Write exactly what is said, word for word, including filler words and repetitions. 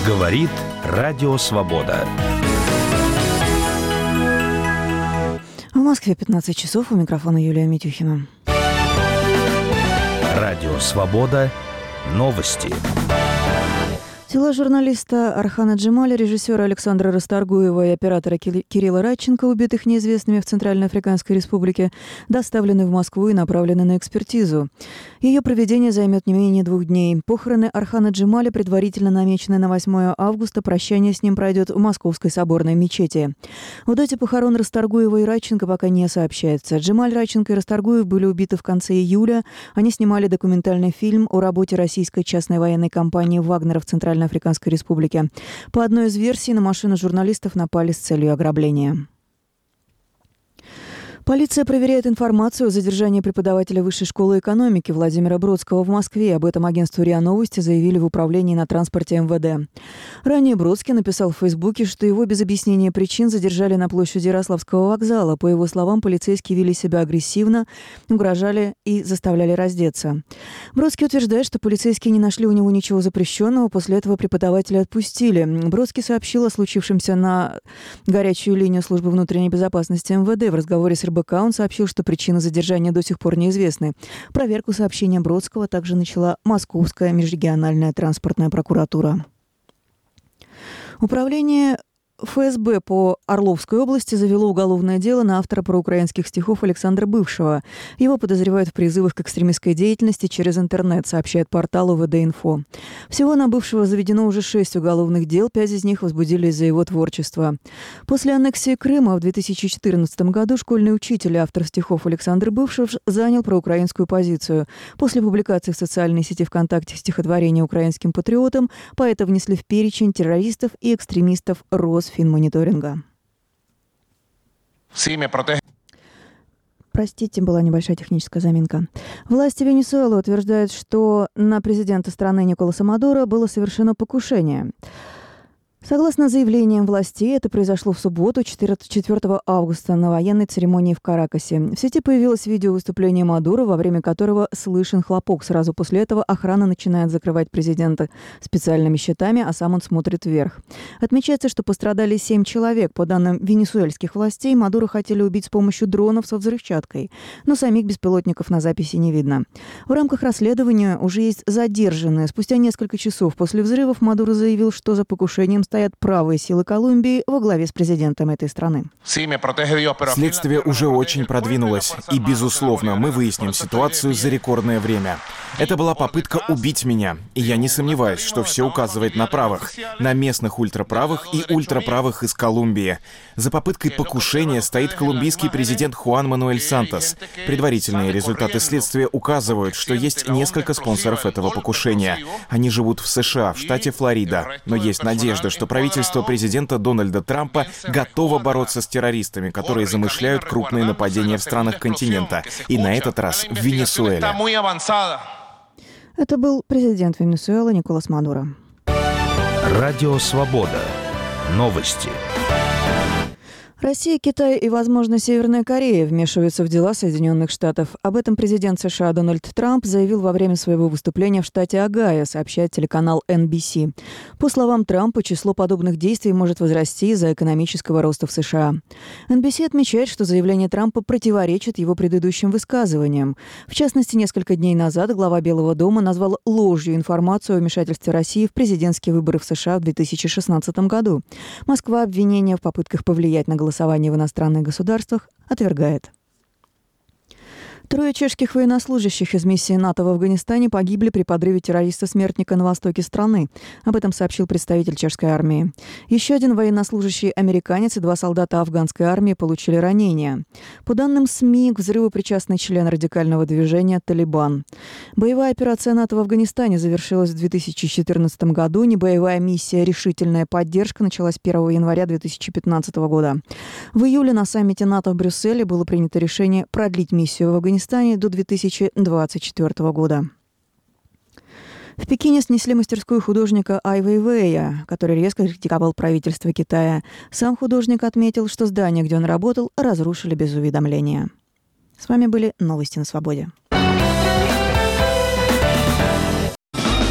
Говорит Радио Свобода. В Москве пятнадцать часов. У микрофона Юлия Митюхина. Радио Свобода. Новости. Тела журналиста Орхана Джемаля, режиссера Александра Расторгуева и оператора Кирилла Радченко, убитых неизвестными в Центральноафриканской Республике, доставлены в Москву и направлены на экспертизу. Ее проведение займет не менее двух дней. Похороны Орхана Джемаля предварительно намечены на восьмое августа. Прощание с ним пройдет в Московской соборной мечети. О дате похорон Расторгуева и Радченко пока не сообщается. Джемаль, Радченко и Расторгуев были убиты в конце июля. Они снимали документальный фильм о работе российской частной военной компании «Вагнера» в Центральной Африканской Республике. По одной из версий, на машину журналистов напали с целью ограбления. Полиция проверяет информацию о задержании преподавателя Высшей школы экономики Владимира Бродского в Москве. Об этом агентству РИА Новости заявили в управлении на транспорте эм вэ дэ. Ранее Бродский написал в Фейсбуке, что его без объяснения причин задержали на площади Ярославского вокзала. По его словам, полицейские вели себя агрессивно, угрожали и заставляли раздеться. Бродский утверждает, что полицейские не нашли у него ничего запрещенного. После этого преподавателя отпустили. Бродский сообщил о случившемся на горячую линию службы внутренней безопасности эм вэ дэ. В разговоре с эр бэ ка он сообщил, что причины задержания до сих пор неизвестны. Проверку сообщения Бродского также начала Московская межрегиональная транспортная прокуратура. Управление эф эс бэ по Орловской области завело уголовное дело на автора проукраинских стихов Александра Бывшего. Его подозревают в призывах к экстремистской деятельности через интернет, сообщает портал о вэ дэ инфо. Всего на Бывшего заведено уже шесть уголовных дел, пять из них возбудили из-за его творчества. После аннексии Крыма в две тысячи четырнадцатом году школьный учитель и автор стихов Александр Бывший занял проукраинскую позицию. После публикации в социальной сети ВКонтакте стихотворения украинским патриотам поэта внесли в перечень террористов и экстремистов Росфинмониторинга. Простите, была небольшая техническая заминка. Власти Венесуэлы утверждают, что на президента страны Николаса Мадуро было совершено покушение. Согласно заявлениям властей, это произошло в субботу, четвёртого августа, на военной церемонии в Каракасе. В сети появилось видео выступления Мадуро, во время которого слышен хлопок. Сразу после этого охрана начинает закрывать президента специальными щитами, а сам он смотрит вверх. Отмечается, что пострадали семь человек. По данным венесуэльских властей, Мадуро хотели убить с помощью дронов со взрывчаткой, но самих беспилотников на записи не видно. В рамках расследования уже есть задержанные. Спустя несколько часов после взрывов Мадуро заявил, что за покушением стоят правые силы Колумбии во главе с президентом этой страны. Следствие уже очень продвинулось. И, безусловно, мы выясним ситуацию за рекордное время. Это была попытка убить меня. И я не сомневаюсь, что все указывает на правых. На местных ультраправых и ультраправых из Колумбии. За попыткой покушения стоит колумбийский президент Хуан Мануэль Сантос. Предварительные результаты следствия указывают, что есть несколько спонсоров этого покушения. Они живут в США, в штате Флорида. Но есть надежда, что правительство президента Дональда Трампа готово бороться с террористами, которые замышляют крупные нападения в странах континента. И на этот раз в Венесуэле. Это был президент Венесуэлы Николас Мадуро. Радио Свобода. Новости. Россия, Китай и, возможно, Северная Корея вмешиваются в дела Соединенных Штатов. Об этом президент США Дональд Трамп заявил во время своего выступления в штате Огайо, сообщает телеканал эн би си. По словам Трампа, число подобных действий может возрасти из-за экономического роста в США. эн би си отмечает, что заявление Трампа противоречит его предыдущим высказываниям. В частности, несколько дней назад глава Белого дома назвал ложью информацию о вмешательстве России в президентские выборы в США в две тысячи шестнадцатом году. Москва обвинения в попытках повлиять на голосование в иностранных государствах отвергает. Трое чешских военнослужащих из миссии НАТО в Афганистане погибли при подрыве террориста-смертника на востоке страны. Об этом сообщил представитель чешской армии. Еще один военнослужащий американец и два солдата афганской армии получили ранения. По данным СМИ, к взрыву причастный член радикального движения «Талибан». Боевая операция НАТО в Афганистане завершилась в две тысячи четырнадцатом году. Небоевая миссия «Решительная поддержка» началась первого января две тысячи пятнадцатого года. В июле на саммите НАТО в Брюсселе было принято решение продлить миссию в Афганистане до две тысячи двадцать четвёртого года. В Пекине снесли мастерскую художника Ай Вэйвэя, который резко критиковал правительство Китая. Сам художник отметил, что здание, где он работал, разрушили без уведомления. С вами были новости на Свободе.